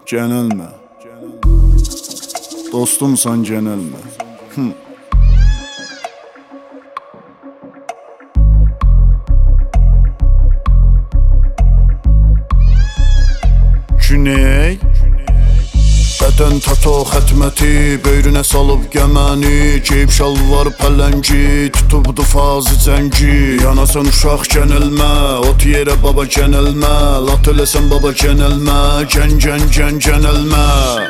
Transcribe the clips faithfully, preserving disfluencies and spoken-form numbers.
Genelme. Dostumsan genelme. Hı. Güney Bədən tato xətməti, böyrünə salıb gəməni, geyib şalvar pələngi, tutubdu fazı cəngi. Yanasan uşaq genelmə, ot yerə baba genelmə, lat eləsən baba genelmə, gən gən gən genelmə.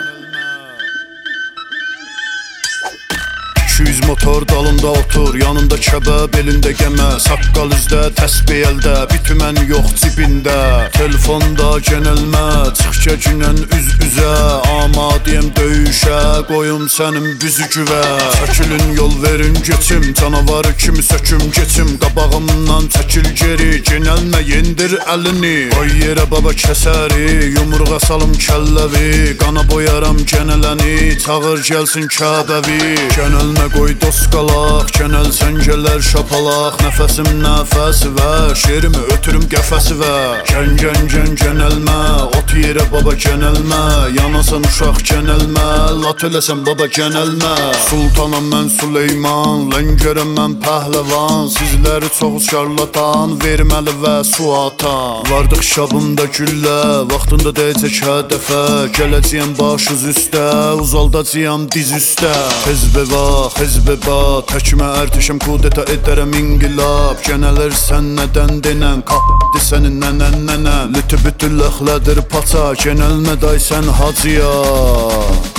iki yüz motor dalında otur, yanında kəbəb, elində gəmə, saqqal üzdə, təsbih əldə, bitmən yox cibində. Telefonda genelmə, çıx gəcünən üz-üzə, amadiyəm döyüşə, qoyum sənin büzü güvə. Çəkilin yol verin geçim, canavarı kimi söküm geçim, qabağımdan çəkil geri, genelmə yendir əlini. Qoy yerə baba kəsəri, yumruğa salım kəlləvi, qana boyaram geneləni, çağır gəlsin Kəbəvi. Genelmə qoy dost qalaq, genel səngələr şapalaq, nəfəsim nəfəs və şerimi ötürüm qəfəsi və. Gən gən gən genelmə, ot yerə baba genelmə, yanasan uşaq genelmə, lat eləsən baba genelmə. Sultanam mən Süleyman, ləngərəm mən pəhləvan, sizləri çox şarlatan, verməli və su atan. Vardıq şabımda güllə, vaxtında dəyəcək hədəfə, gələcəyəm başız üstə, uzaldacıyam diz üstə. Hezbə vax, hezbə ba, təkmə ərtəşəm kudeta edərəm inqilab. Genələrsən nədən denən, qapdı sənin nənən nənən, lütü bütü ləxlədir paça, genəlmə day sən hacıya.